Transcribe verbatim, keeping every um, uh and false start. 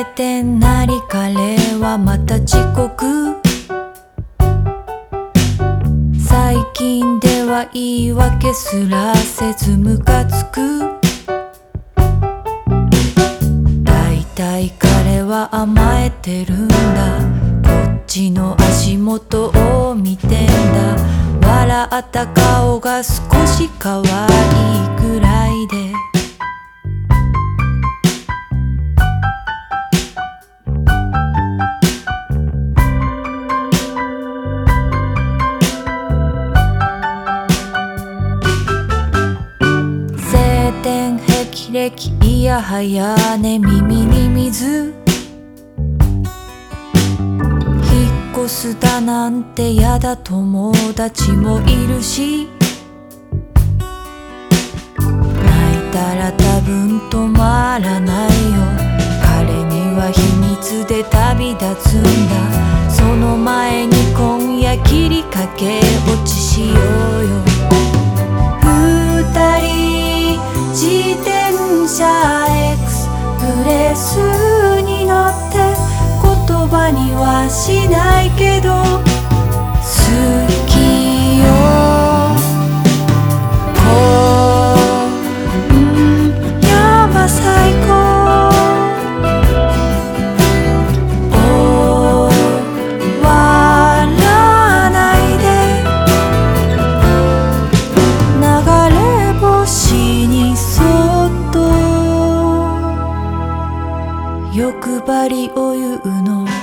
晴天なり彼はまた遅刻。最近では言い訳すらせずムカつく。だいたい彼は甘えてるんだ。こっちの足元を見てんだ。笑った顔が少し可愛いくらいで、晴天霹靂いやはやね耳に水。引っ越すだなんてやだ友達もいるし、泣いたら多分止まらないよ。彼には秘密で旅立つんだ。その前に今夜切りかけ落ちしようよ。二人自転車エクスプレスに乗って言葉にはしないけど好きよ。今夜は最高。終わらないで流れ星にそっと欲張りお湯の